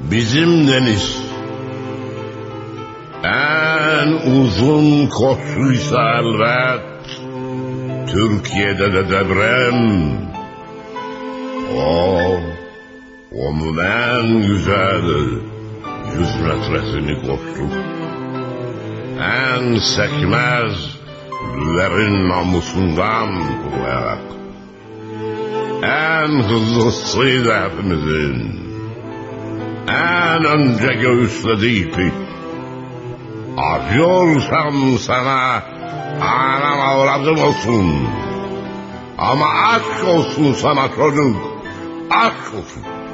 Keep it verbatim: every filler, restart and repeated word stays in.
Bizim deniz. En uzun koşuysa elbet Türkiye'de de deprem. O, onun en güzel yüz metresini koştuk. En sekmezlerin namusundan kurularak. En hızlısıydı hepimizin. En önce göğüslediği ipi. Acıyorsam sana anam avradım olsun. Ama aşk olsun sana çocuk. Aşk olsun.